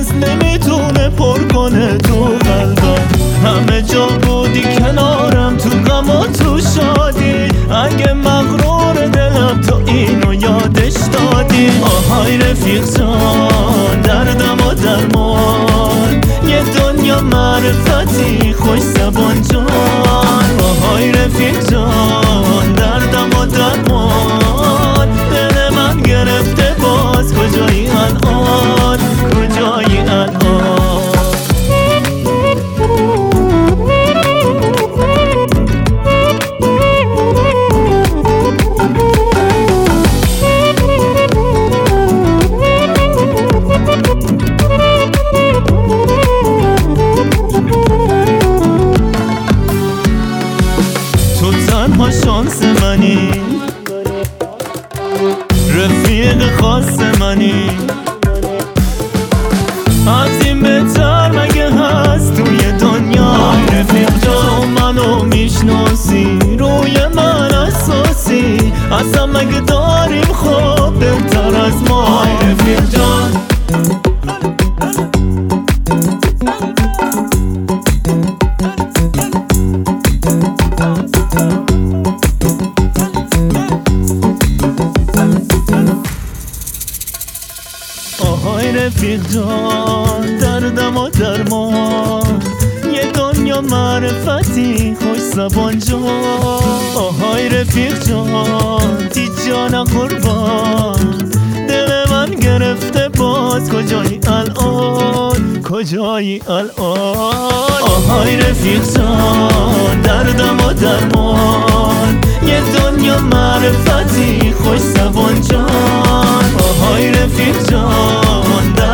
کس نمیتونه پر کنه تو قلبم. همه جا بودی کنارم، تو غم و تو شادی. اگه مغرور دلم تو اینو یادش دادی. آهای رفیق جان، دردم و درمان، یه دنیا معرفتی خوش زبان جان. آهای رفیق جان، دردم و درمان، دل من گرفته باز. کجایی الان، کجایی الان؟ تو تنها شانس منی، رفیق خاص منی. از این بهتر مگه هست توی دنیا؟ رفیق جان، تو منو میشناسی، روی من اساسی. اصلا مگه داریم خوب بهتر از ما؟ رفیق جان، آهای رفیق جان، دردم و درمان، یه دنیا معرفتی خوش زبان جان. آهای رفیق جان، تی جان قربان، دل من گرفته باز. کجایی الان، کجایی الان؟ آهای رفیق جان، دردم و درمان، یه دنیا معرفتی خوش زبان جان. آهای رفیق جان،